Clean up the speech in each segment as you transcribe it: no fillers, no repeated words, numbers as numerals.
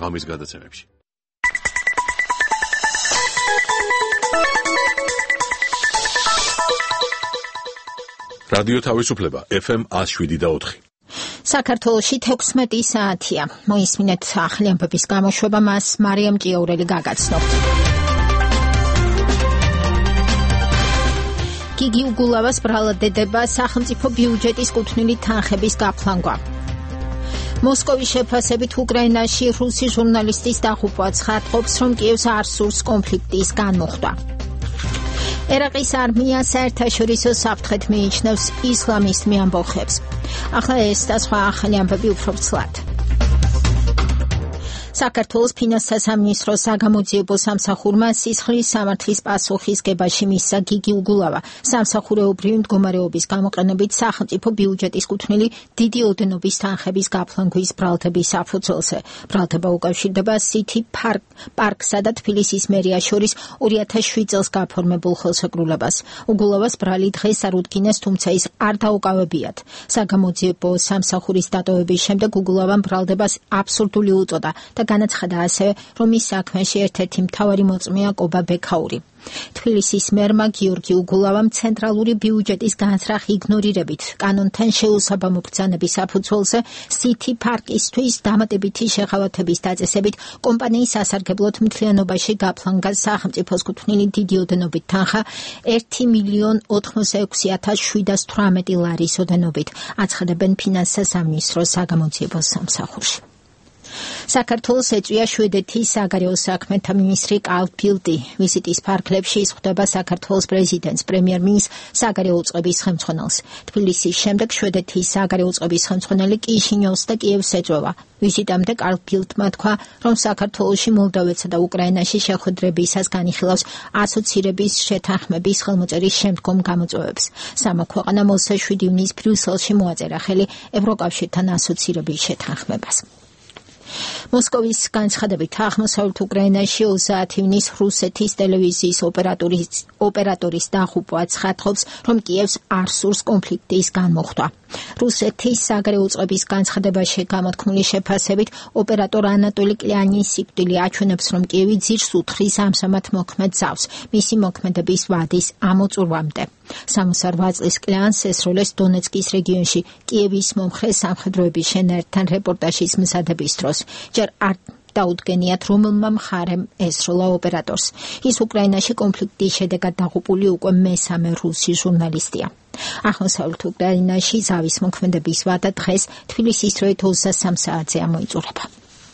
ღამის გადაცემებში. რადიო თავისუფლება FM 107.4. საქართველოში 16 საათია. მოისმინეთ ახალი ამბების გამოშვება, მას მარიამ ჭიაურელი გაგაცნობთ. გიგი უგულავას ბრალადება სახელმწიფო ბიუჯეტის კუთვნილი თანხების გაფლანგვა. მოსკოვის შეფასებით უკრაინაში რუსი ჟურნალისტის დაღუპვა ცხადყოფს, რომ კიევს არ სურს კონფლიქტის განმუხტვა. ერაყის არმია საერთაშორისო საფრთხედ მიიჩნევს ისლამისტ ამბოხებს. ახლა ეს და სხვა ახალი ამბები უფრო ცლად. საქართველოს ფინანსთა სამინისტროს საგამოძიებო სამსახურმა სისხლის სამართლის პასუხისგებაში მისცა გიგი უგულავა სამსახურეობრივი მდგომარეობის გამოყენებით სახელმწიფო ბიუჯეტის კუთვნილი დიდი ოდენობის თანხების გაფლანგვის ბრალდების საფუძველზე. ბრალდება უკავშირდება City Park-სა და თბილისის მერიას შორის 2007 წელს გაფორმებულ ხელშეკრულებას. უგულავას ბრალი დღეს არ უდგინეს, თუმცა ის არ დაუკავებიათ. საგამოძიებო სამსახურის დატოვების შემდეგ უგულავამ ბრალდებას აბსურდული უწოდა და განაცხადა ასევე, რომ ის საქმეში ერთ-ერთი მთავარი მოწმეა კობა ბექაური. თბილისის მერმა გიორგი უგულავამ ცენტრალური ბიუჯეტის განსრახ იგნორირებით კანონთან შეუსაბამო ბრძანების საფუძველზე City Park-ისთვის დამატებითი შეღავათების დაწესებით კომპანიის სასარგებლოდ მთლიანობაში გაფლანგა სახელმწიფოს კუთვნილი დიდი ოდენობით თანხა 1,86,718 ლარის ოდენობით, აცხადებენ ფინანსთა სამინისტროს საგამოძიებო სამსახურში. საქართველოს ეწვია შვედეთის საგარეო საქმეთა მინისტრი კარლ ბილდი. ვიზიტის ფარგლებში ის ხვდება საქართველოს პრეზიდენტს, პრემიერ-მინისტრს, საგარეო უწყების ხელმძღვანელს. თბილისის შემდეგ შვედეთის საგარეო უწყების ხელმძღვანელი კიშინიოვს და კიევს ეწვევა. ვიზიტამდე კარლ ბილდმა თქვა, რომ საქართველოში მოლდოვეთსა და უკრაინაში შეხვედრებისას განიხილავს ასოცირების შეთანხმების ხელმოწერის შემდგომ გამოწვევებს. სამა ქვეყანა 27 ივნისს ბრიუსელში მოაწერა ხელი ევროკავშირთან ასოცირების შეთანხმებას. მოსკოვის განცხადებით აღმოსავლეთ უკრაინაში 30 ივნისს რუსეთის ტელევიზიის ოპერატორის დაღუპვა ცხადყოფს, რომ კიევს არ სურს კონფლიქტის განმუხტვა. რუსეთის საგარეო უწყების განცხადებაში გამოთქმული შეფასებით ოპერატორ ანატოლი კლიანის სიკვდილი აჩვენებს, რომ კიევი ძირს უთხრის ამჟამად მოქმედ ზავს მისი მოქმედების ვადის ამოწურვამდე. 68 წლის კლიანს ესროლეს დონეცკის რეგიონში კიევის მომხრე სამხედროების შენაერთთან რეპორტაჟის მზადების დროს. ჯერ არ დაუდგენიათ, რომელმა მხარემ ესროლა ოპერატორს. ის უკრაინაში კონფლიქტის შედეგად დაღუპული უკვე მესამე რუსი ჟურნალისტია. აღმოსავლეთ უკრაინაში ზავის მოქმედების ვადა დღეს თბილისის დროით 23 საათზე ამოიწურება.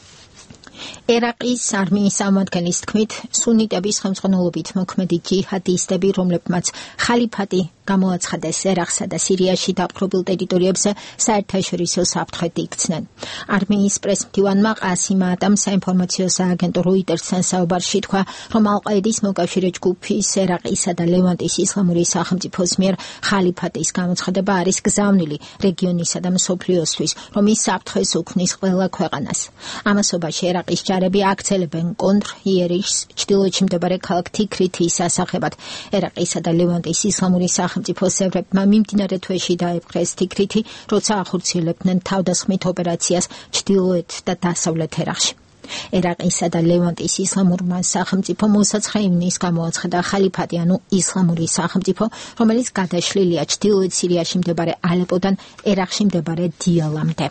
ერაყის არმიის წარმომადგენლის თქმით, სუნიტების ხელმძღვანელობით მოქმედი ჯიჰადისტები, რომლებმაც ხალიფატი გამოაცხადეს ერაყსა და სირიაში დაპყრობილ ტერიტორიებზე საერთაშორისო საფრთხედ იქცნენ. არმიის პრესმდივანმა ყასიმ ადამ საინფორმაციო სააგენტო როიტერსთან საუბარში თქვა, რომ ალ-ყაიდის მოკავშირე ჯგუფის ერაყისა და ლევანტის ისლამური სახელმწიფოს მიერ ხალიფატის გამოცხადება არის გზავნილი რეგიონისა და მსოფლიოსთვის, რომ ის საფრთხეს უქმნის ყველა ქვეყანას. ამასობაში ერაყის ჯარები აქცელებენ კონტრ-იერიშს ჩრდილოეთში მდებარე ქალაქ თიქრითის ასახებად. ერაყისა და ლევანტის ისლამური სახელმწიფოს ევრებმა მიმდინარე თვეში დაეპყრეს თიქრითი, როცა ახორციელებდნენ თავდასხმით ოპერაციას ჩრდილოეთ და დასავლეთ ერაყში. ერაყისა და ლევანტის ისლამურმა სახელმწიფომ 29 ივნისს გამოაცხადა ხალიფატი, ანუ ისლამური სახელმწიფო, რომელიც გადაშლილია ჩრდილოეთ სირიაში მდებარე ალეპოდან ერაყში მდებარე დიალამდე.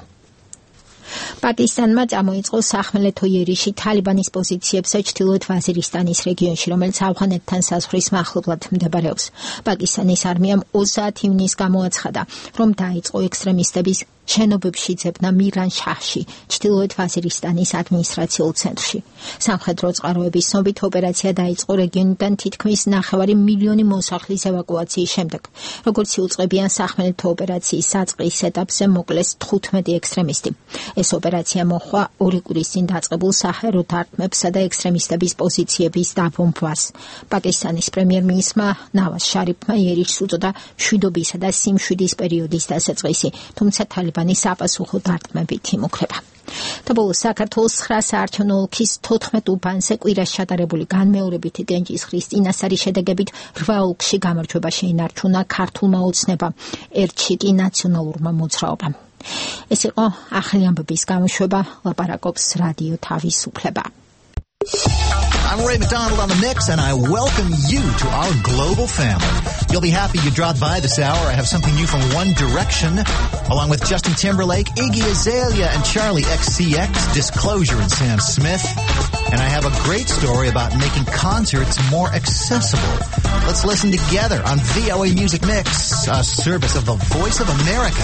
პაკისტანმა წამოიწყო სახმელეთო იერიში თალიბანის პოზიციებზე ჩრდილოეთ ვაზირისტანის რეგიონში, რომელიც ავღანეთთან საზღვრის მახლობლად მდებარეობს. პაკისტანის არმიამ 30 ივნისს გამოაცხადა, რომ დაიწყო ექსტრემისტების შენობებში ძებნა მირან-შაჰში, ჩრდილოეთ ვაზირისტანის ადმინისტრაციულ ცენტრში. სამხედრო წყაროების ცნობით ოპერაცია დაიწყო რეგიონიდან თითქმის 9 მილიონი მოსახლის ევაკუაციის შემდეგ. როგორც იუწყებიან სახმელეთო ოპერაციის საწყის ეტაპზე მოკლეს 15 ექსტრემისტი. ეს ოპერაცია მოჰყვა 2 კვირის წინ დაწყებულ საჰაერო დარტყმებსა და ექსტრემისტების პოზიციების დაბომბვას. პაკისტანის პრემიერ-მინისტრმა ნავაზ შარიფმა იერიში უწოდა მშვიდობისა და სიმშვიდის პერიოდის დასაწყისი, თუმცა თალიბანის საპასუხო დარტყმებით იმუქრება. და ბოლოს საქართველოს 9 საარჩევნო ოლქის 14 უბანზე კვირას ჩატარებული განმეორებითი ტენჯისხრის წინასწარი შედეგებით 8 ოლქში გამარჯვება შეინარჩუნა ქართულმა ოცნებამ, ერთში კი ნაციონალურმა მოძრაობამ. ეს იყო ახალი ამბების გამოშვება, ლაპარაკობს რადიო თავისუფლება. I'm Ray McDonald on the mix, and I welcome you to our global family. You'll be happy you dropped by this hour. I have something new from One Direction, along with Justin Timberlake, Iggy Azalea, and Charlie XCX, Disclosure, and Sam Smith. And I have a great story about making concerts more accessible. Let's listen together on VOA Music Mix, a service of the Voice of America.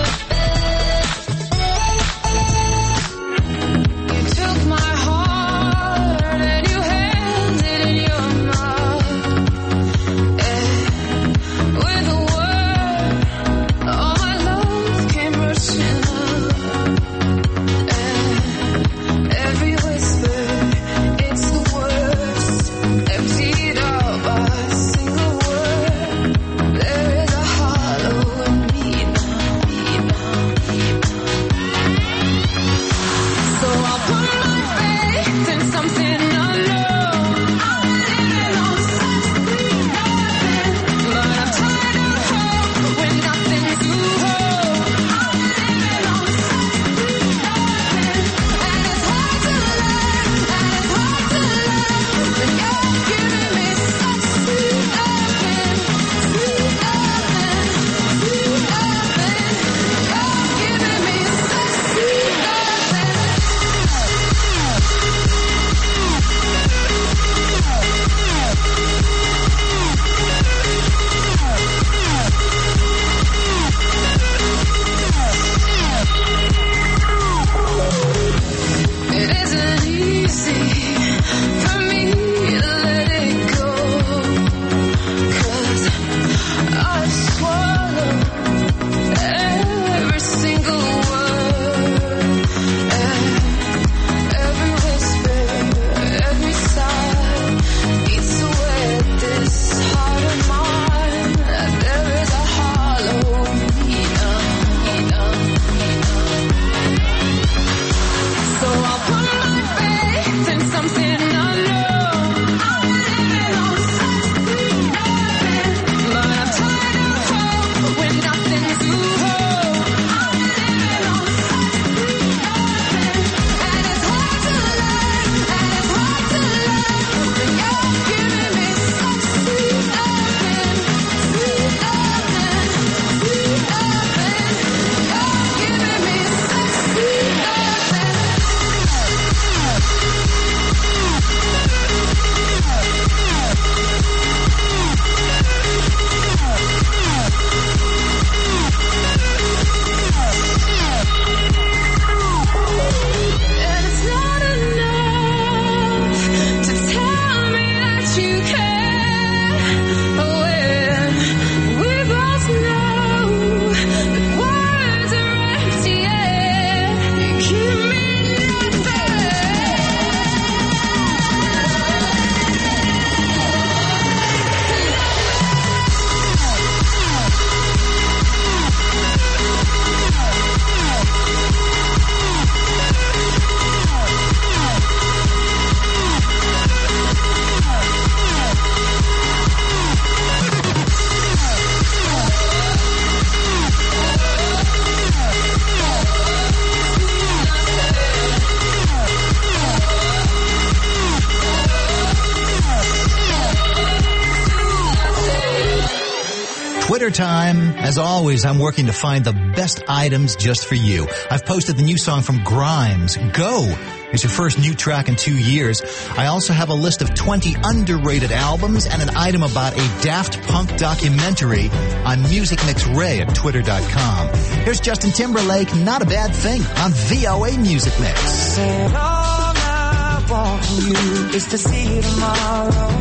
Twitter time. As always, I'm working to find the best items just for you. I've posted the new song from Grimes, Go. It's your first new track in 2 years. I also have a list of 20 underrated albums and an item about a Daft Punk documentary on Music Mix Ray at twitter.com. Here's Justin Timberlake, Not a Bad Thing, on VOA Music Mix. And all I want from you is to see you tomorrow.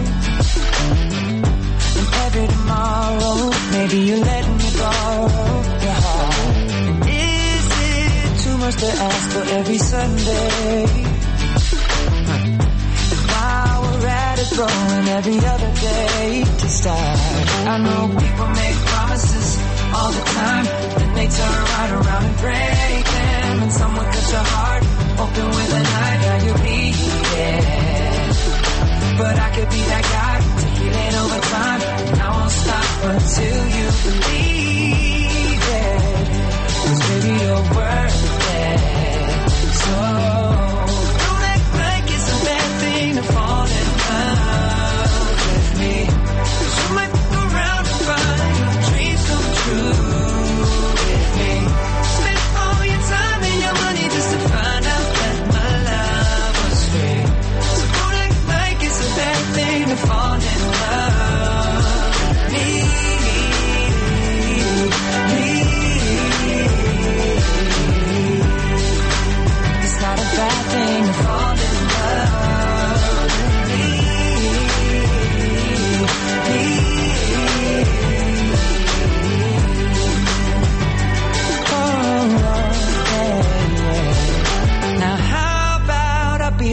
And every tomorrow, maybe you're letting me borrow your heart. Is it too much to ask for every Sunday? And while we're at it, throwing every other day to start. I know people make promises all the time, then they turn right around and break them. And someone cuts your heart open with a knife, now you'll be dead. But I could be that guy to heal it over time, and I won't stop until you believe it. 'Cause baby, you're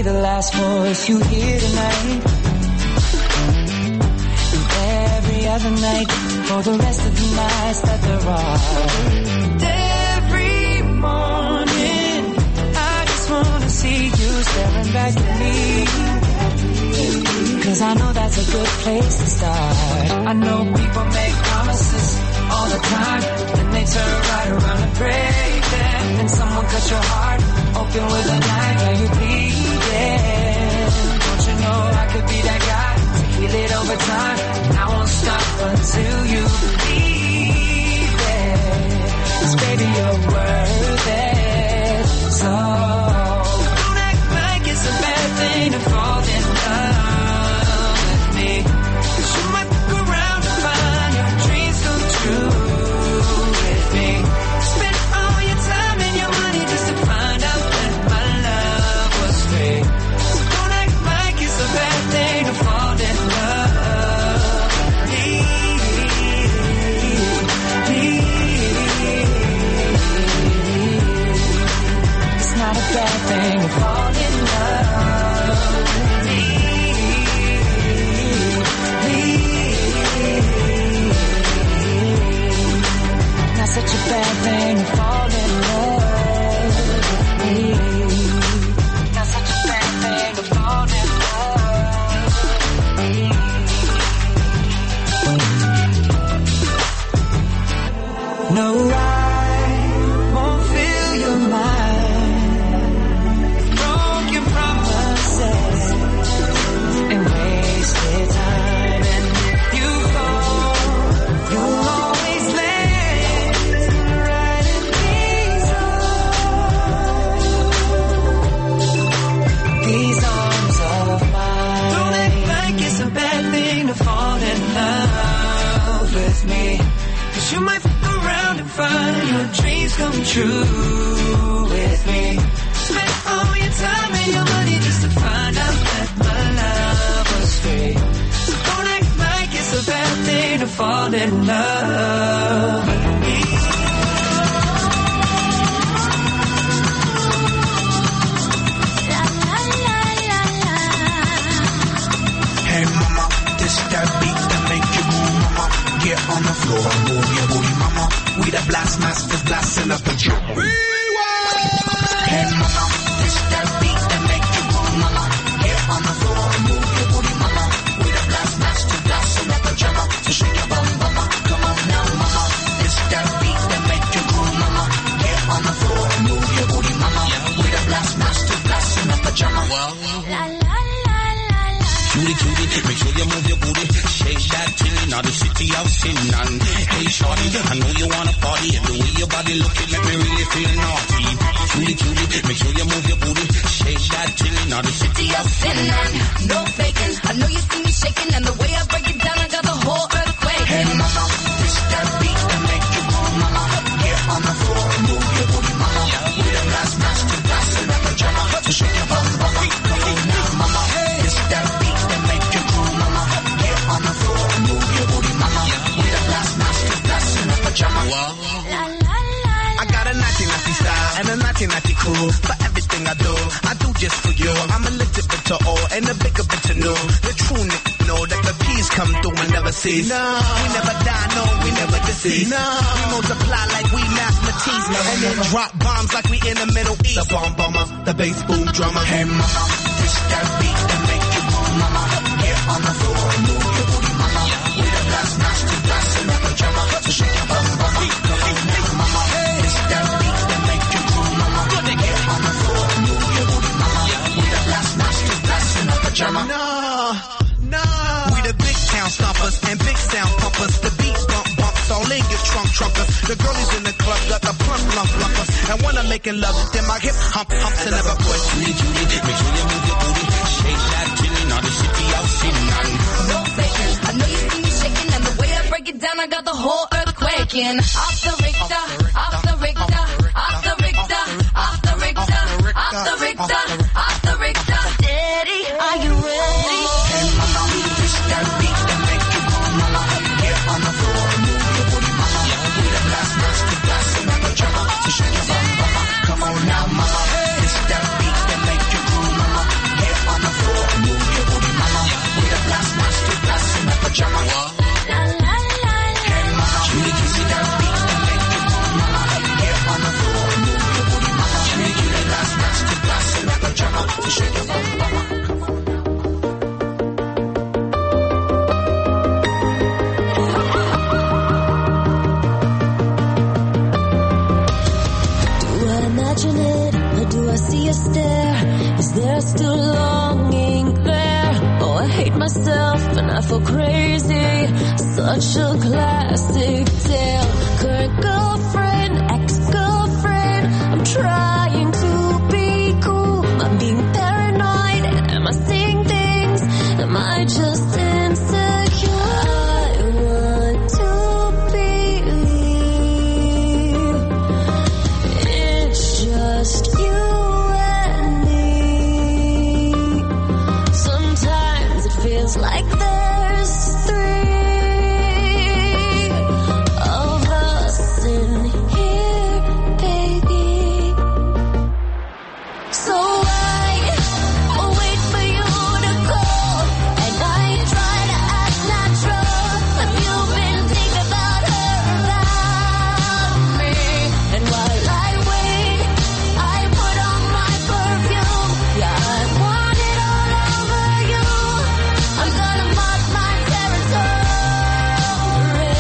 the last voice you hear tonight. And every other night for the rest of the nights that there are. Every morning I just wanna see you staring back at me. 'Cause I know that's a good place to start. I know people make promises all the time, then they turn right around and break them. And someone cut your heart open with a knife and you bleeding. Don't you know I could be that guy to heal it over time? I won't stop until you believe it. 'Cause baby, you're worth it. So don't act like it's a bad thing to fall in love with me. 'Cause you might look around and find your dreams come true with me. Spend all your time and your money just to find out that my love was free. So don't act like it's a bad thing to fall in love with me. It's not a bad thing to fall in love with me. Not such a bad thing to fall in love with me. Not such a bad thing to fall in love with me. No, I won't fill your mind with broken promises and wasted time. And if you fall, you'll always land right in these arms of mine. Don't act like it's a bad thing to fall in love with me. 'Cause you might fuck around and find your dreams come true with me. Spend all your time and your money just to find out that my love was free. So don't act like it's a bad thing to fall in love with me. Hey mama, this that beat that make you move, mama. Get on the floor, move your booty, mama. We the blast masters blasting up a drum. Hey mama, this that beat that make you move, mama. Get on the floor, move your booty, mama. We the blast masters blasting up a drum. So shake your bum, mama. Come on now, mama. This that beat that make you move, mama. Get on the floor, move your booty, mama. We the blast masters blasting up a drum. Cutie, cutie, make sure you move your booty. Shake that till now the city of sin. And hey, shorty, I know you wanna party. And the way your body looking, make me really feel naughty. Cutie, cutie, make sure you move your booty. Shake that till now the city of sin. And no faking, I know you see me shaking. And the way I break it down, I got the whole earthquake. Hey mama, this that beat that make you move, mama. Get on the floor, move your booty, mama. We the last master blasting up a drama. So shake your bum, mama. Come on now, mama. This that beat that make you move, mama. Get on the floor, move your booty, mama. We the last master blasting up a drama. I got a naughty naughty style and a naughty naughty cool. For everything I do just for you. I'm a little bit to all and a bigger bit to know. The true nigga know that the peace come through and never cease. No, we never die, no, we never deceive. No, we multiply like we mathematics. And then drop bombs like we in the Middle East. The bomb bomber, the bass boom drummer. Hey mama, this that beat that make you move, mama. Get on the floor, move your booty, mama. We the last master blasting up a drama. So shake your bum, mama. Come on now, mama. This that beat that make you move, mama. Get on the floor, move your booty, mama. We the last master blasting up a drama. No, we the big town stompers and big sound pumpers. The beat bumps all in your trunkers. The girlies in the club got the plumpers. And when I'm making love, then my hip humps and never quit. Cutie, cutie, make sure you move your booty. Shake that till now the city of sin. No faking, I know you see me shaking. And the way I break it down, I got the whole earth quaking. Off the Richter, off the Richter, off the Richter, off the Richter, off the Richter, off the Richter. Steady, are you ready? Hey mama, this that beat that make you move, mama. Get on the floor, move your booty, mama. We the blast master blasting up a drama. So shake your bum, mama. Come on now, mama. This that beat that make you move, mama. still longing there. Oh, I hate myself and I feel crazy. Such a classic tale. Current girlfriend, ex-girlfriend. I'm trying to be cool. I'm being paranoid. Am I seeing things? Am I just insecure? I want to believe it's just you and me. Sometimes it feels like there's three of us in here, baby. So I wait for you to call, and I try to act natural. Have you been thinking about her, about me? And while I wait, I put on my perfume. Yeah, I want it all over you. I'm gonna mark my territory.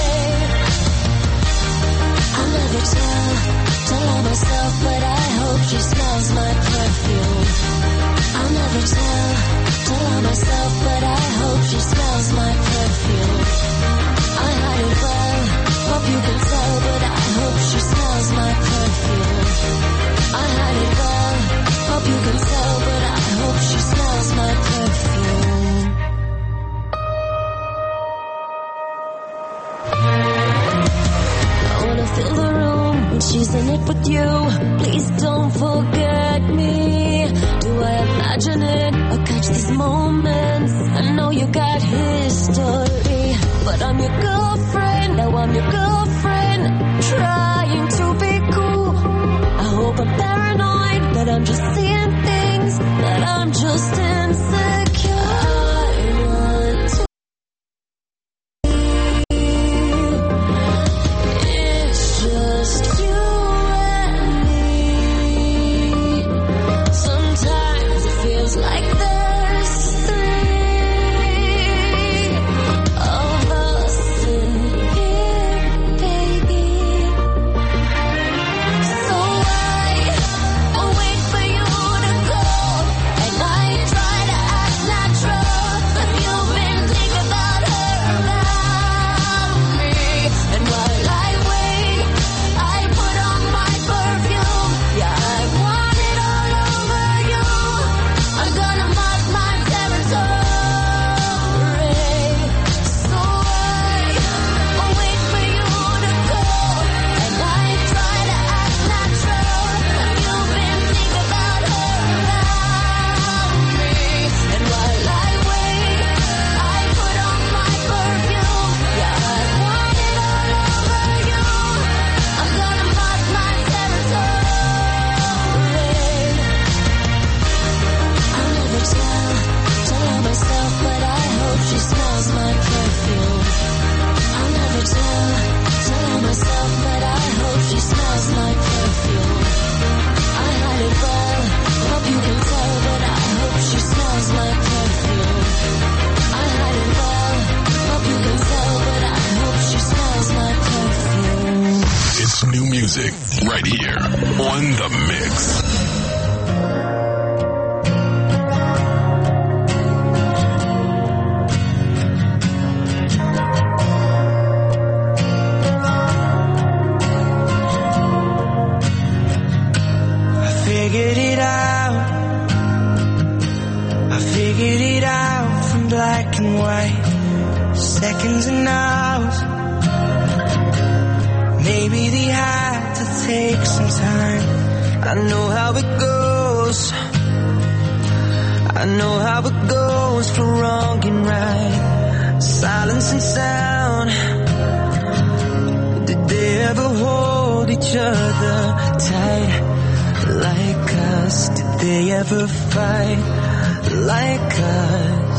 I'll never tell all myself, but I hope she smells my perfume. I'll never tell all myself, but I hope she smells my perfume. I hide it well, hope you can tell, but I hope she smells my perfume. I hide it well, hope you can tell, but I hope she smells my perfume. I wanna fill the room when she's in it with you. Please don't forget me. Do I imagine it or catch these moments? I know you got history, but I'm your girlfriend. Now I'm your girlfriend, trying to be cool. I hope I'm paranoid, that I'm just seeing things, that I'm just insecure. I want to it's just you and me. Sometimes it feels like there's three of us in here, baby. So I wait for you to call, and I try to act natural. Have you been thinking about her, about me? And while I wait, I put on my perfume. Yeah, I want it all over you. I'm gonna mark my territory. So I wait for you to call, and I try to act natural. Have you been thinking about her, about me? And while I wait, I put on my perfume. Yeah, I want it all over you. I'm gonna mark my territory. I'll never tell all myself, but I hope she smells my perfume. I'll never tell all myself, but I hope she smells my perfume. I hide it well, hope you can tell, but I hope she smells my perfume. I hide it well, hope you can tell, but I hope she smells my perfume. It's new music right here on The Mix. I figured it out. I figured it out from black and white. Seconds and hours. Maybe they had to take some time. I know how it goes. I know how it goes for wrong and right. Silence and sound. Did they ever hold each other tight like us? Did they ever fight like us?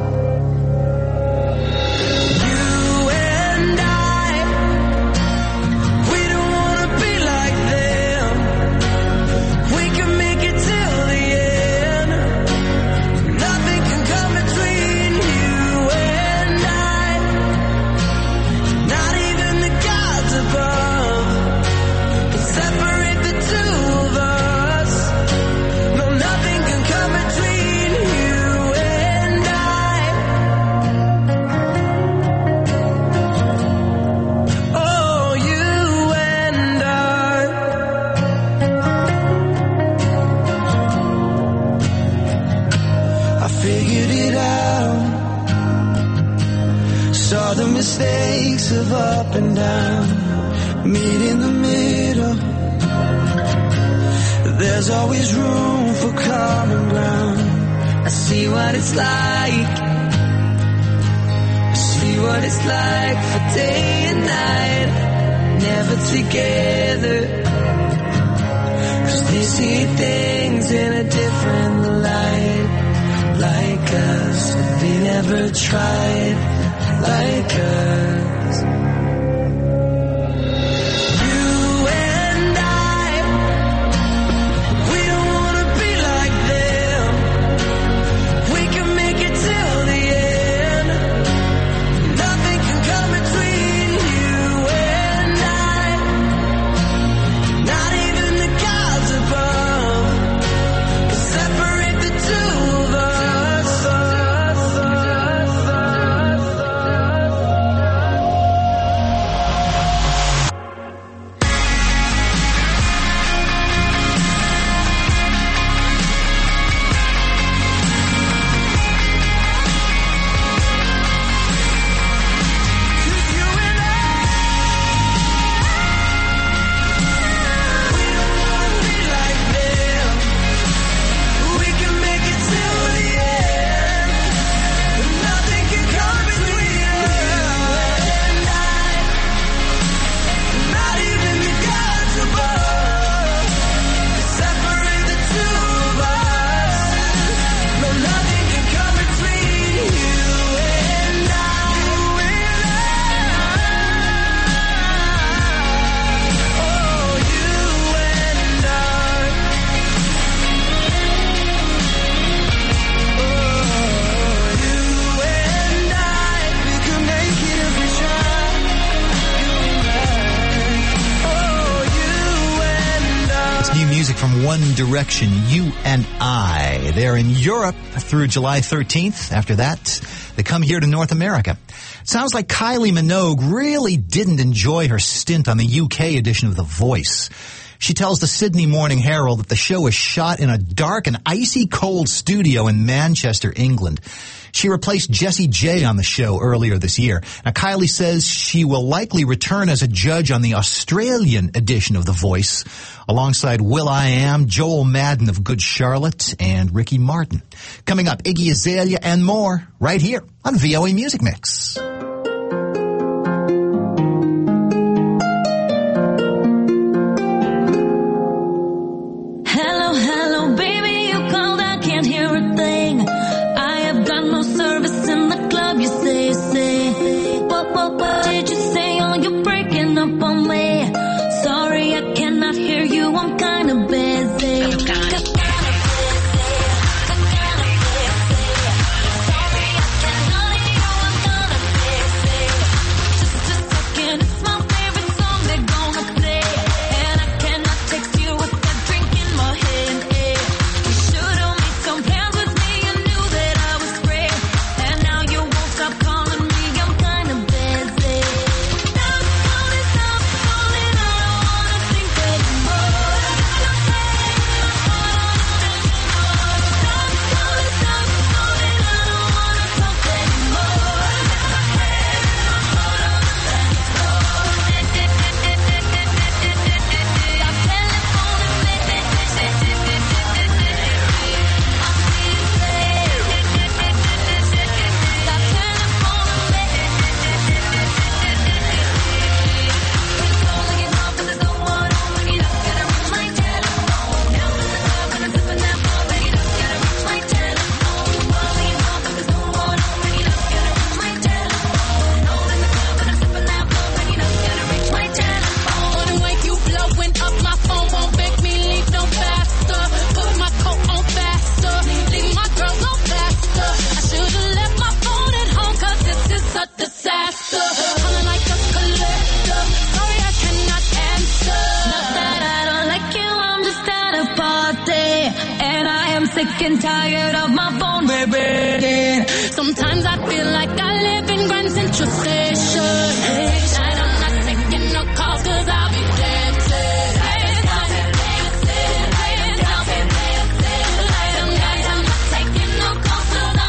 You and I, we don't wanna be like them. We can make it till the end. Nothing can come between you and I. Not even the gods above can separate the two of us. No, nothing can come between figured it out. Saw the mistakes of up and down. Meet in the middle. There's always room for common ground. I see what it's like. I see what it's like for day and night. Never together. 'Cause they see things in a different light. Like us, they never tried. Like us. You and I, we don't wanna be like them. We can make it till the end. Nothing can come between you and I. Not even the gods above can separate the two of us. From One Direction, You and I. They're in Europe through July 13th. After that, they come here to North America. Sounds like Kylie Minogue really didn't enjoy her stint on the UK edition of The Voice. She tells the Sydney Morning Herald that the show was shot in a dark and icy cold studio in Manchester, England. She replaced Jessie J on the show earlier this year. Now, Kylie says she will likely return as a judge on the Australian edition of The Voice, alongside will.i.am, Joel Madden of Good Charlotte, and Ricky Martin. Coming up, Iggy Azalea and more, right here on VOA Music Mix. sick and tired of my phone ringing. Sometimes I feel like I live in Grand Central Station. Tonight I'm not taking no calls 'cause I'll be dancing. Some nights I'm not taking no calls 'cause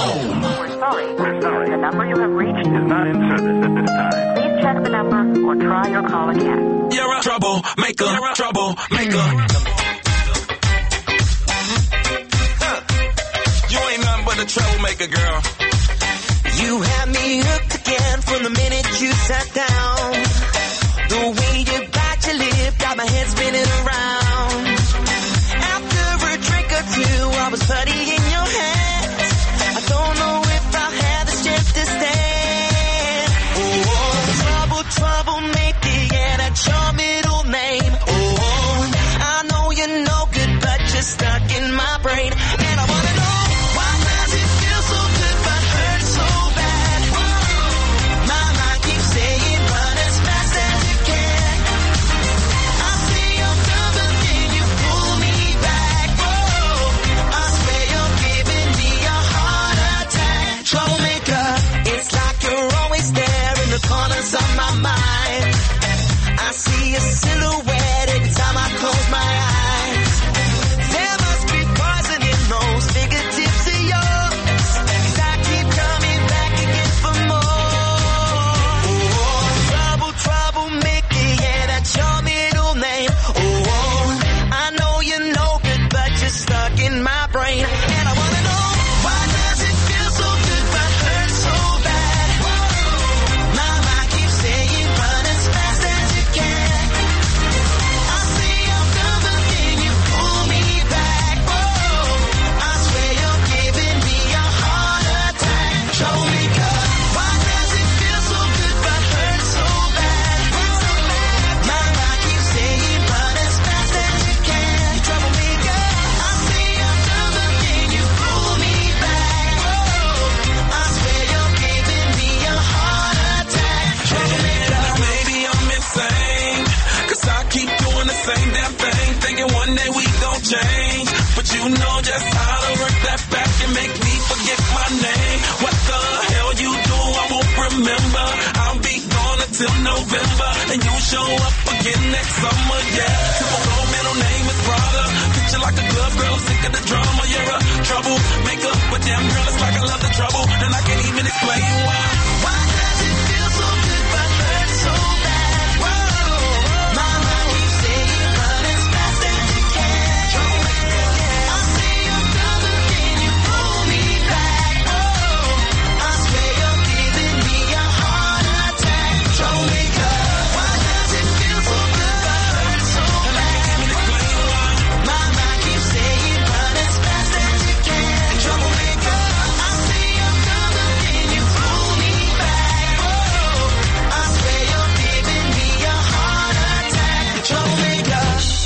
home. We're sorry. The number you have reached is not in service at this time. Please check the number or try your call again. You're a troublemaker. You ain't nothing but a troublemaker, girl. You had me hooked again from the minute you sat down. The way you bite your lip got my head spinning around. After a drink or two, I was putty in your hands. I don't know if I have the strength to stand. Oh, troublemaker, yeah, that's your middle name. Oh, I know you're no good, but you're stuck in my brain. And I wanna know, why does it feel so good but hurt so bad? My mind keeps saying run as fast as you can. I say I'm done, but then you pull me back. I swear you're giving me a heart attack. Troublemaker, it's like you're always there in the corners of my mind. I see a silhouette every time I close my eyes. There must be poison in those fingertips of yours, 'cause I keep coming back again for more. Oh, troublemaker, yeah, that's your middle name. Oh, I know you're no good, but you're stuck in my brain. And I wanna know, why does it feel so good but hurt so bad? My mind keeps saying run as fast as you can. I say I'm done, but then you pull me back. I swear you're giving me a heart attack. Troublemaker, why does it feel so good but hurt so bad? My mind keeps saying run as fast as you can. Troublemaker, I say I'm done, but then you pull me back. I swear you're giving me a heart attack. Troublemaker. Maybe I'm insane, 'cause I keep doing the same damn thing, thinking one day we gon' change. But you know just how to work that back and make me forget my name. What the hell you do, I won't remember. I'll be gone until November, and you show up again next summer, yeah. Typical middle name is Prada. Picture like a glove, girl, I'm sick of the drama. You're a troublemaker, but damn girl, it's like I love the trouble, and I can't even explain why. Why does it feel so good but hurt so bad? My mind keeps saying run as fast as you can. I say I'm done, but then you pull me back. I swear you're giving me a heart attack. Troublemaker, why does it feel so good but hurt so bad? My mind keeps saying run as fast as you can. Troublemaker, I say I'm done, but then you pull me back. I swear you're giving me a heart attack. Troublemaker.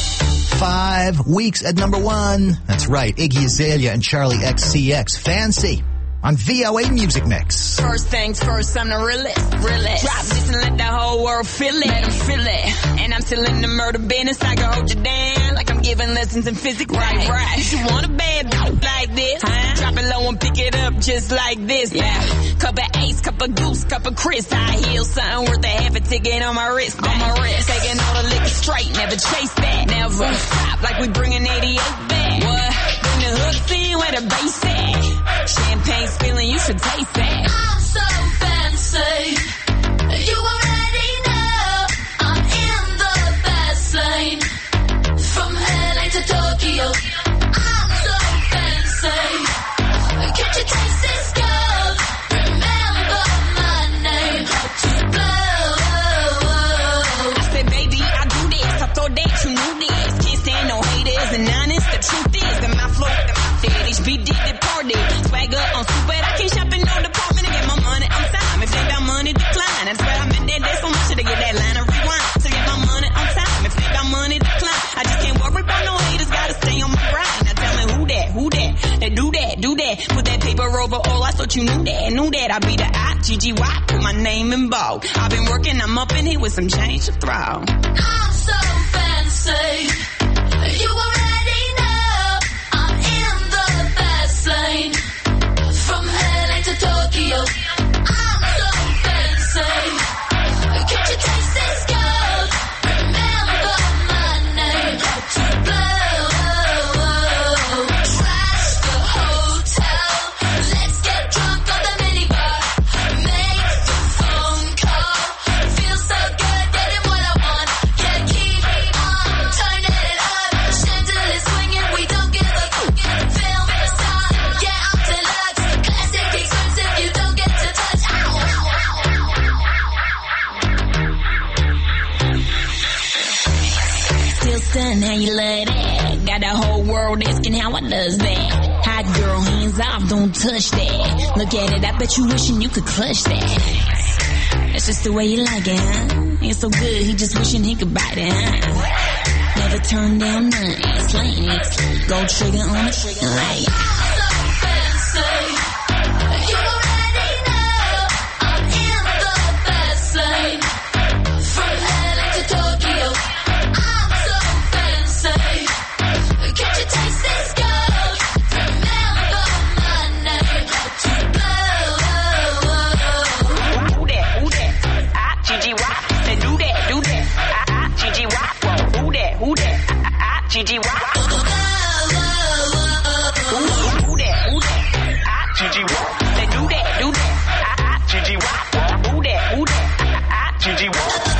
5 weeks at number 1. That's right, Iggy Azalea and Charlie XCX. Fancy on VOA Music Mix. First things first, I'm the realest. Drop this and let the whole world feel it. Let 'em feel it. And I'm still in the murder business. I can hold you down like I'm giving lessons in physics. Right. You should want a bad bitch like this. Drop it low and pick it up just like this. Yeah. Cup of Ace, cup of Goose, cup of Chris. I heal something worth a half a ticket on my wrist. Taking all the liquor straight, never chase that. Never stop like we bringing 88 back. What? Bring the hooks in where the bass at. Champagne spilling, you should taste that. I'm so fancy. You already know I'm in the fast lane. From LA to Tokyo, I'm so fancy. Can't you taste this gold? Remember my name. To blow. I said, baby, I do this. I thought that you knew this. Can't stand no haters and honest. The truth is that my flow, HBD departed. Swagger on stupid. I can't shop in no department to get my money on time. If they got money, decline. That's why I'm in that day so much to get that line of rewind. To get my money on time. If they got money, decline. I just can't worry about no haters. Gotta stay on my grind. Now tell me who that? That do that. Put that paper over all. I thought you knew that. I be the I-G-G-Y. Put my name in bold. I've been working. I'm up in here with some change to throw. I'm so fancy. You already know I'm in the fast lane. From LA to Tokyo, I'm so fancy. Can't you taste this gold? Remember my name. To blow. Trash the hotel. Let's get you love that? Got the whole world asking how I does that. Hot girl, hands off, don't touch that. Look at it, I bet you wishing you could clutch that. That's just the way you like it, huh? It's so good, he just wishing he could bite it, huh? Never turn down nothing, slaying it. Gold trigger on it, like I'm so fancy. You already know I'm in the fast lane. From LA to Tokyo, I'm so fancy. Can't you taste this gold? Remember my name, to blow. Who that? Ah, GGY. Say do that. Ah, GGY. Who that? Ah, GGY. Who that? Ah, GGY. Say do that. Ah, GGY. Who that? Ah, GGY.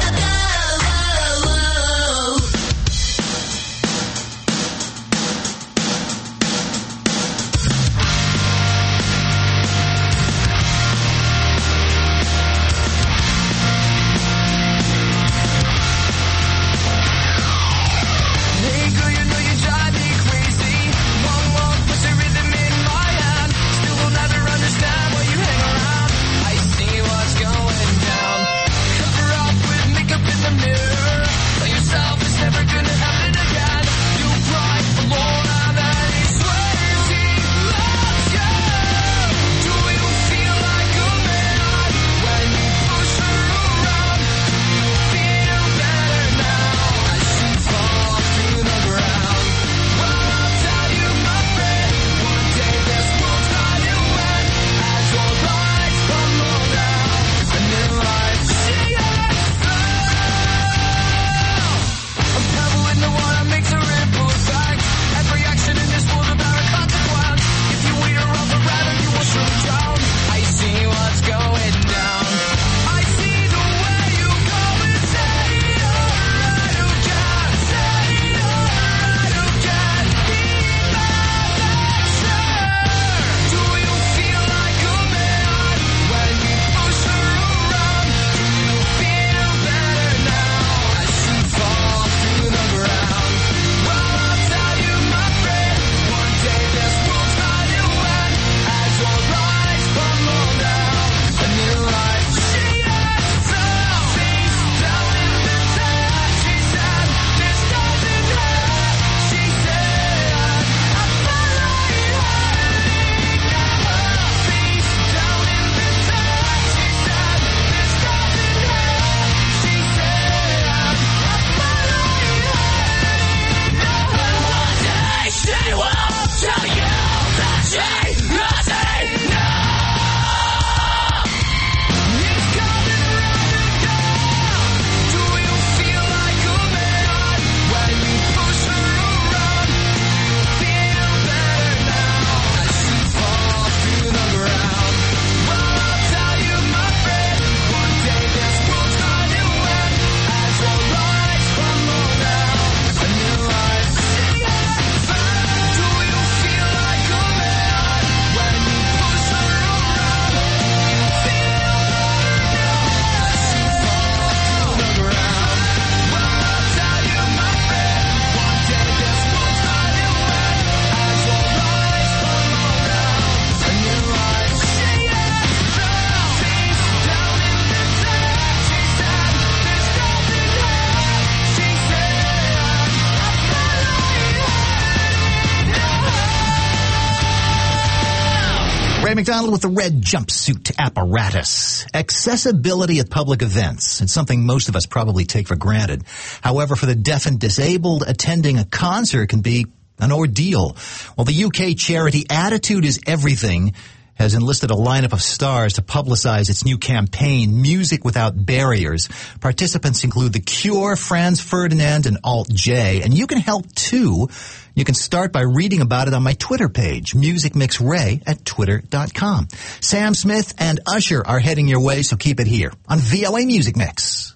Ray McDonald with the red jumpsuit apparatus. Accessibility at public events. It's something most of us probably take for granted. However, for the deaf and disabled, attending a concert can be an ordeal. Well, the UK charity Attitude is Everything has enlisted a lineup of stars to publicize its new campaign, Music Without Barriers. Participants include The Cure, Franz Ferdinand, and Alt J. And you can help too. You can start by reading about it on my Twitter page, musicmixray at twitter.com. Sam Smith and Usher are heading your way, so keep it here on VOA Music Mix.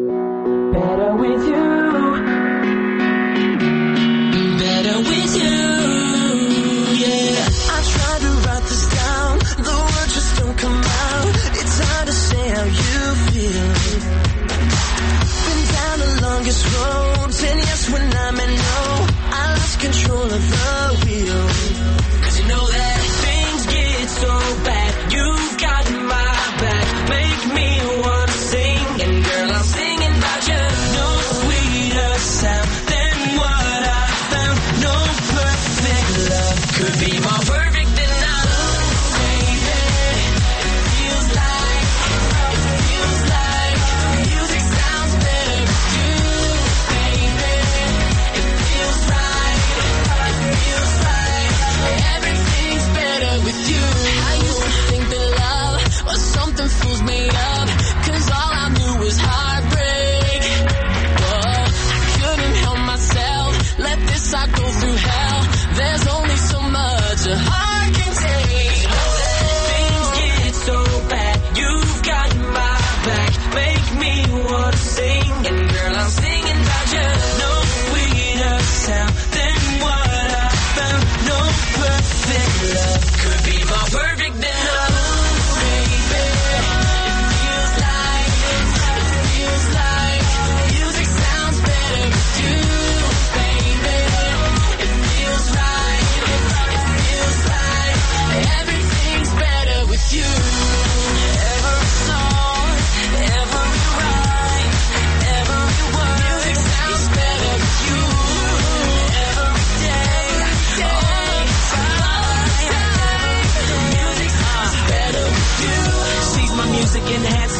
Better with you. Better with you. Yeah. I tried to write this down. The words just don't come out. It's hard to say how you feel. Been down the longest road. 10 years when I'm in no.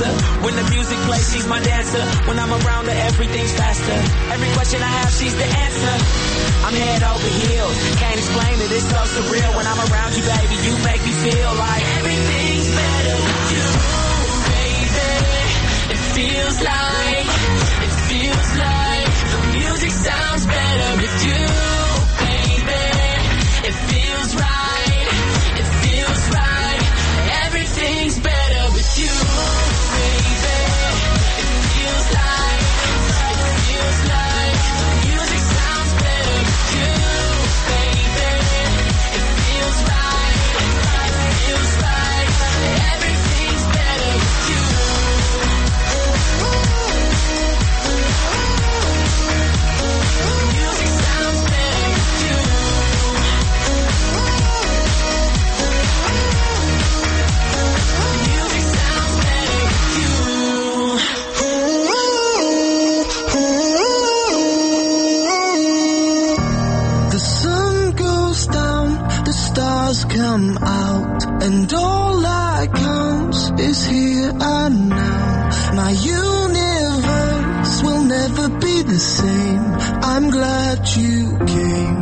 answer. When the music plays, she's my dancer. When I'm around her, everything's faster. Every question I have, she's the answer. I'm head over heels. Can't explain it, it's so surreal. When I'm around you, baby, you make me feel like everything's better with you, baby. It feels like the music sounds better with you, baby. It feels right, it feels right. Everything's better with you, baby. It feels like the music sounds better with you, baby. It feels right, it feels right. Everything's better with you. Music sounds better with you. Music sounds better with you. The sun goes down, the stars come out, and all that counts is here and now. My universe will never be the same. I'm glad you came.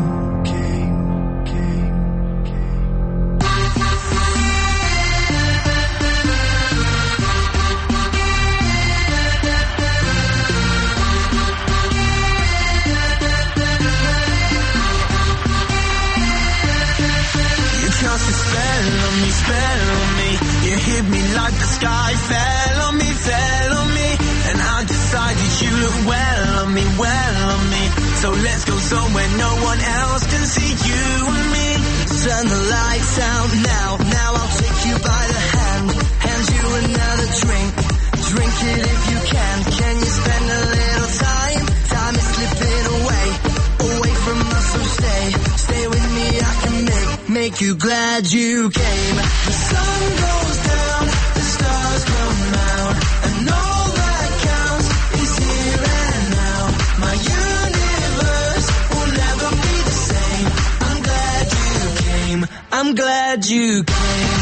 You cast a spell on me. You hit me like the sky fell on me. And I decided you look well on me. So let's go somewhere no one else can see you and me. Turn the lights out now I'll take you by the hand you another drink. Drink it if you can you spend a little time? Time is slipping away from us, so stay with me. I can make you glad you came. The sun goes down, the stars come out, and all that counts is here and now. My universe will never be the same. I'm glad you came. I'm glad you came.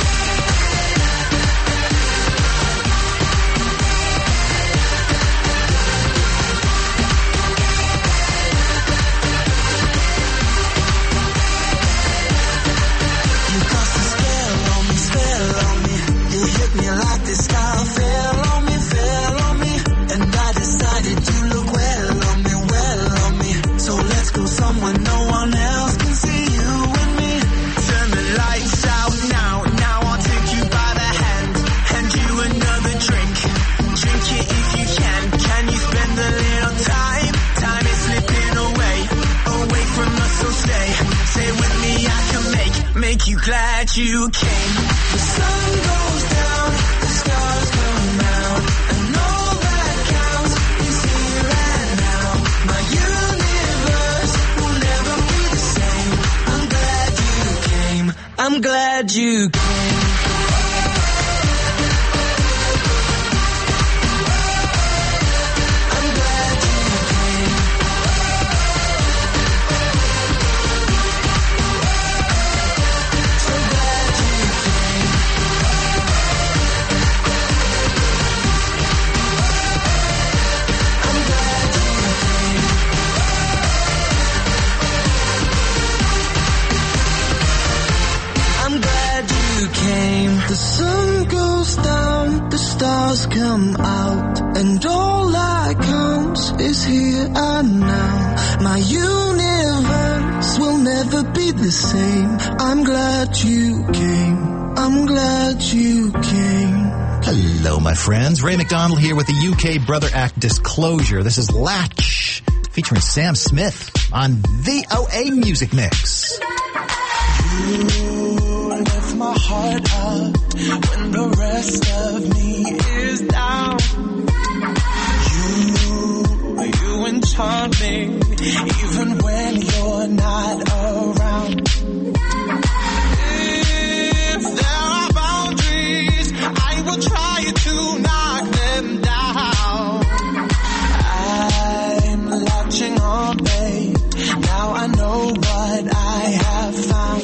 You cast a spell on me. You hit me like the sky fell on me. And I decided you look well on me. So let's go somewhere no one else can see you and me. Turn the lights out now I'll take you by the hand you another drink. Drink it if you can you spend a little time? Time is slipping away from us, so stay with me. I can make you glad you came. The sun goes down, the stars come out, and all that counts is here and now. My universe will never be the same. I'm glad you came. I'm glad you came. I'm glad you came. So glad you came. I'm glad you came. I'm glad you came. The sun goes down, the stars come out, and all that counts is here and now. My universe will never be the same. I'm glad you came. I'm glad you came. Hello, my friends. Ray McDonald here with the UK Brother Act Disclosure. This is Latch, featuring Sam Smith on VOA Music Mix. You lift my heart up when the rest of me is down. You enchant me even when you're not around. If there are boundaries, I will try to knock them down. I'm latching on, babe. Now I know what I have found.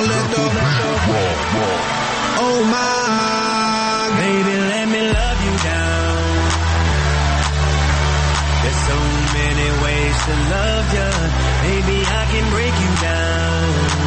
gonna let the oh my baby, let me love you down. There's so many ways to love you. Baby, I can break you down.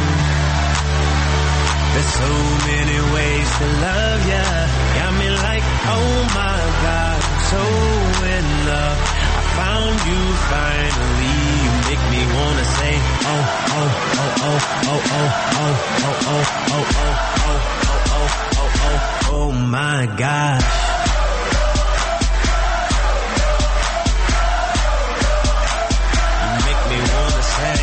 There's so many ways to love ya. Got me like, oh my God, I'm so in love. I found you finally. You make me wanna say, oh, oh, oh, oh, oh, oh, oh, oh, oh, oh, oh, oh, oh, oh, oh, oh my God. You make me wanna say,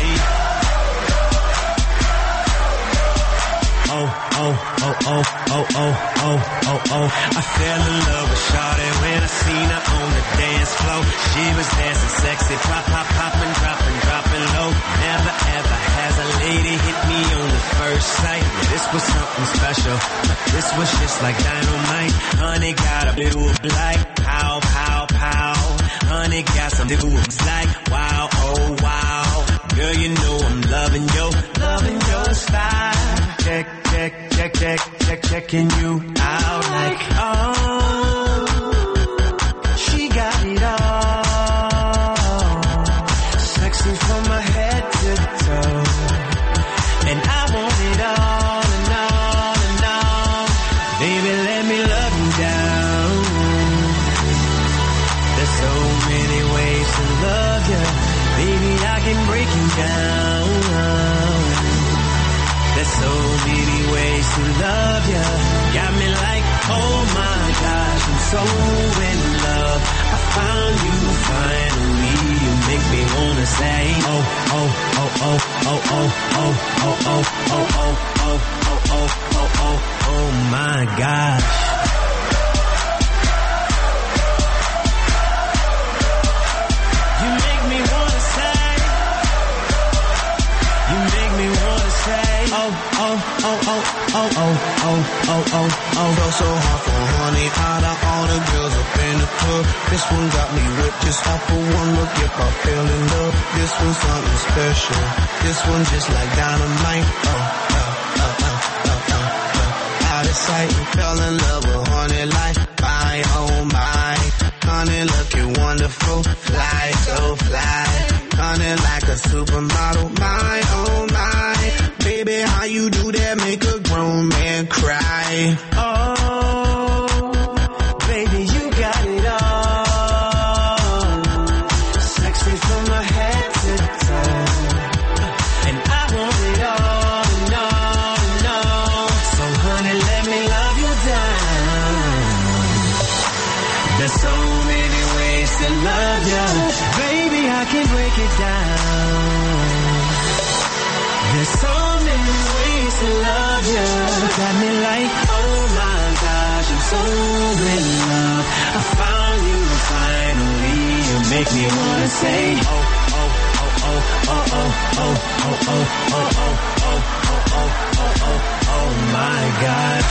oh, oh, oh, oh, oh, oh, oh, oh, oh. I fell in love with Shawty when I seen her on the dance floor. She was dancing sexy, pop, pop, popping, dropping, dropping low. Never ever has a lady hit me on the first sight. This was something special. This was just like dynamite. Honey got a move like pow, pow, pow. Honey got some moves like wow, oh wow. Girl, you know I'm loving your style. Check, check, check, check, check, checking you out like, oh, she got it all. Sexy from my head to toe. And I want it all and all and all. Baby, let me love you down. There's so many ways to love you. Baby, I can break you down. There's so many ways to love ya. Got me like, oh my gosh, I'm so in love. I found you finally. You make me wanna say, oh, oh, oh, oh, oh, oh, oh, oh, oh, oh, oh, oh, oh, oh, oh, oh, oh my gosh. You make me wanna say, you make me wanna say, oh, oh, oh, oh, oh, oh, oh, oh, oh, oh. Go so hard for honey, out of all the girls up in the club. This one got me whipped just off for one look. If I fell in love, this one's something special. This one just like dynamite. Out of sight, fell in love with honey like my, oh my. Honey looking wonderful, fly, so fly. Honey like a supermodel, my, oh my. Baby, how you do that make a grown man cry? Oh, baby, you got it all. Sexy from my head to toe. And I want it all and all and all. So honey, let me love you down. There's so many ways to love you. Baby, I can break it down. There's so many ways to love you. Got me like, oh my gosh, I'm so in love. I found you finally. You make me wanna say, oh, oh, oh, oh, oh, oh, oh, oh, oh, oh, oh, oh, oh, oh, oh, oh my gosh.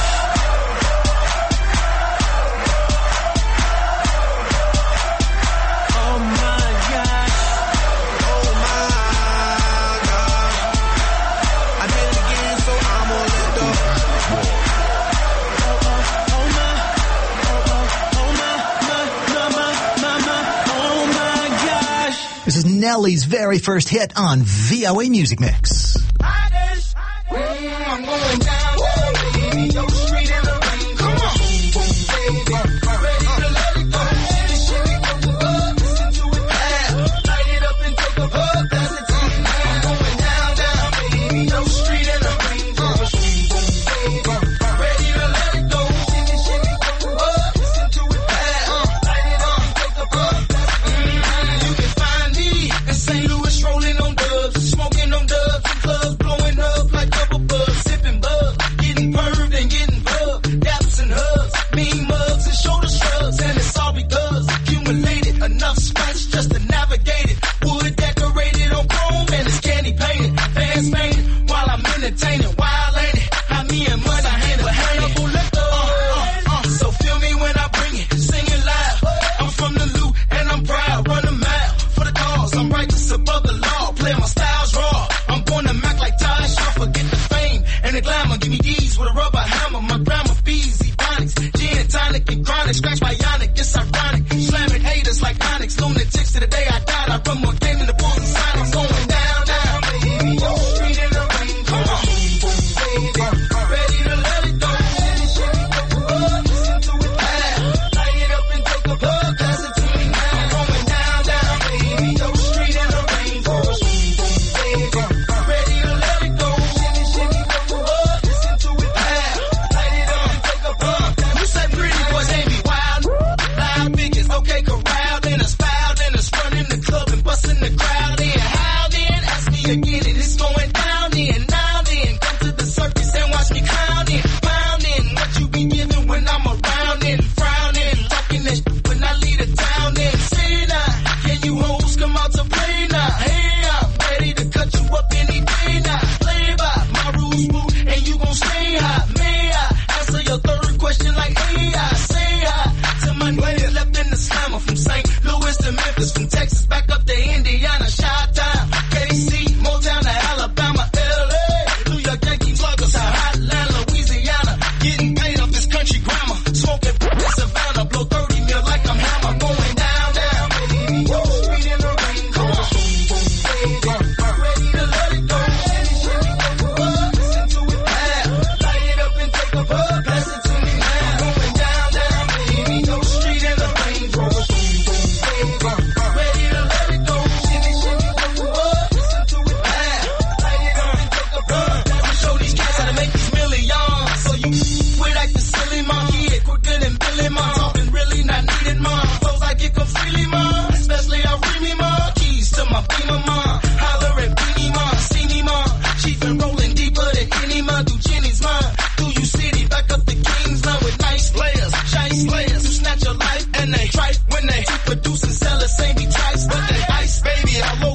This is Nelly's very first hit on VOA Music Mix. I'm going down, baby, your street in the rain. Come on. Ready to let it go. This shit be from the bud. Listen to it loud. Light it up and take a bud. That's the team now. I'm going down, down, baby, your street in the rain. Ready to let it go. This shit be from the bud. Listen to it loud. Light it up and take a bud. You can find me in St. Louis rolling on dubs, smoking on dubs in clubs, blowing up like double buzz, sipping bug, getting perved and getting bugged, daps and hugs, mean mugs and shoulder shrugs, and it's all because accumulated enough scratch just to navigate it. Wood decorated on chrome and it's candy painted, fans painted while I'm entertaining. Wild ain't it? How me and mud I hand it, Hannibal liquor. So feel me when I bring it, sing it loud. I'm from the loot and I'm proud, run a mile for the cause. I'm righteous above the law, play my styles raw. I'm born to Mac like Taj, I forget the fame and the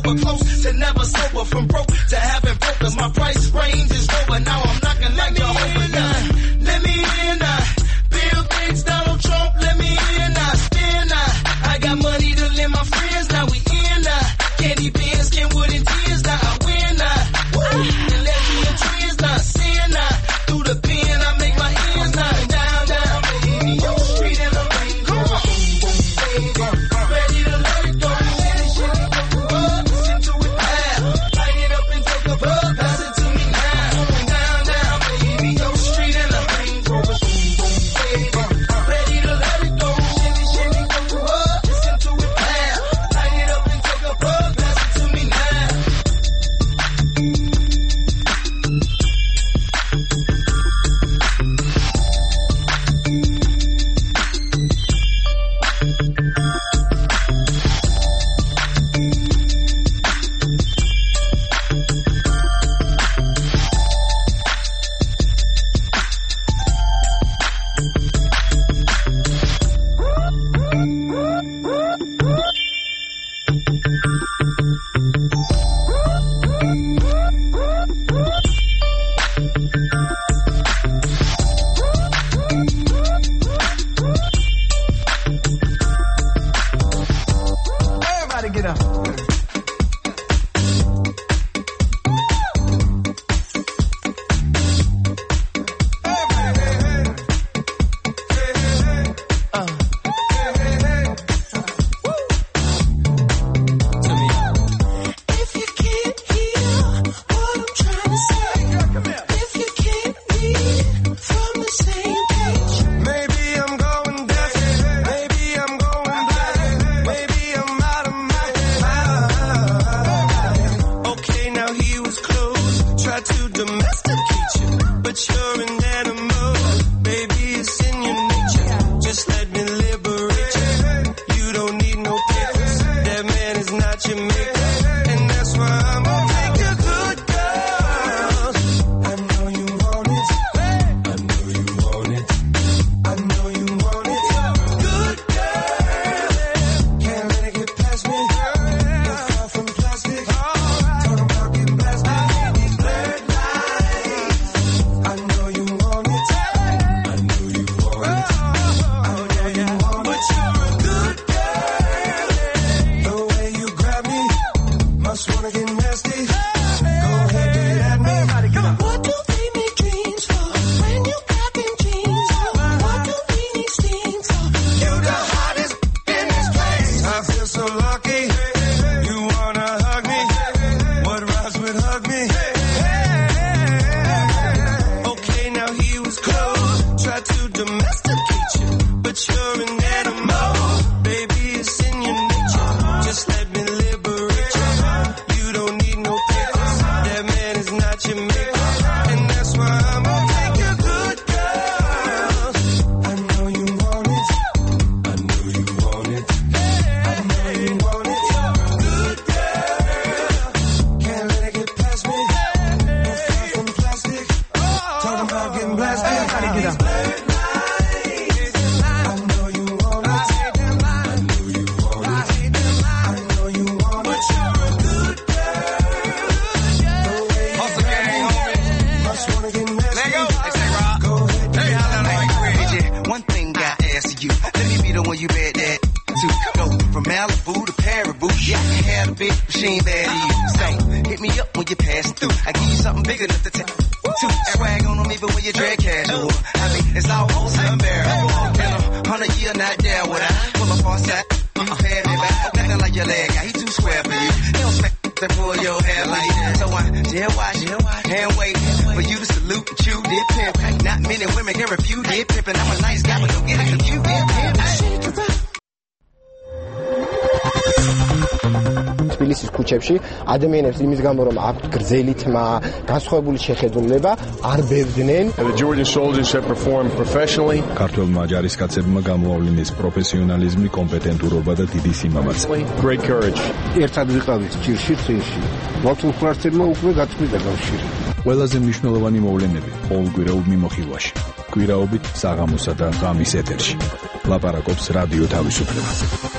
never close to never sober. From broke to having broke, 'cause my price range is lower. Now I'm knocking like Jehovah. Let me in now. Bill Gates, Donald Trump, let me in now. Spin now. I got money to lend my friends, now we in now. Candy beans, Kenwood and tears, now I win now. The lesbian twins, now sin now. Through the pen, I make my ends now. Down, down, baby, yo, street in the rain. Come on, ready to let it go. Listen to it now. Light it up and take a bug. Pass it to me now. Down, down, baby, yo, street in the rain. Ready to let it go. Listen to it now. Light it up and take a bug. Pass it to me now. Everybody get up. If you can't hear what I'm trying to say, if you can't read from the same page, maybe I'm going deaf, maybe I'm going blind, maybe I'm out of my mind. Okay, now he was close, tried to domesticate you, but you're an animal, baby, it's in your nature. Just let me liberate you. You don't need no papers. That man is not your maker, and that's why I'm gonna take you good, girl. I know you want it. I know you want it. I know you want it. Good girl. Can't let it get past me. You're far from plastic. Talking about getting blasted. These blurred lines. I know you want it. I know you want it. I know you want it. But you're a good girl. The way you grab me, must wanna get nasty. Go ahead, get at me. What do they make dreams for? When you got them jeans on, what do we need steam for? You the hottest in this place. I feel so lucky. You wanna hug me? What rhymes with hug me? Okay, now he was close, tried to domesticate you, but you're an animal, baby, it's in your nature. Just let me liberate you. You don't need no papers. That man is not your maker, and that's why I'm gonna take you good, girl. I know you want it. I know you want it. I know you want it. Good girl. Can't let it get past me. You're far from plastic. Talking about getting blasted. Everybody get up. I know you want it. I know you want it. I know you want it. But you're a good girl. The way you Hustle gang, homie. must wanna get nasty. Let go. Hey, say, Rob. Go ahead. Hey, how that like you? One thing I ask you, let me be the one you bet that to go from Malibu to Paribu. Yeah, I can have a big machine bad to you. So hit me up when you're passing through. I give you something bigger enough to take. Swag on them even when you drag casual. I mean, it's almost unbearable. And I'm 100 year not there with I pull up on side. Pad me back. Nothing like your leg guy. He too square for you. He don't smack to pull your hair like that. So I dare watch, hand wait for you to salute and chew did pimp. Not many women can refute did pimpin'. I'm a nice guy, but don't get it confused. Did pimp. თბილისის ქუჩებში ადამიანებს იმის გამო რომ აქვთ გრძელი თმა, განსხვავებული შეხედულება, არ ბევრდნენ. The Georgian soldiers have performed professionally. ქართველმა ჯარისკაცებმა გამოავლინეს პროფესიონალიზმი, კომპეტენტურობა და დიდი სიმამაცე. Great courage. ერთად ვიყავით ჭირში, წინში. მართლმსვართებმა უკვე გაწყვიტა კავშირი. ყველაზე მნიშვნელოვანი მოვლენები ყოველკვირეულ მიმოხილვაში. კვირაობით საღამოსა და ღამის ეთერში. ლაპარაკობს რადიო თავისუფლება.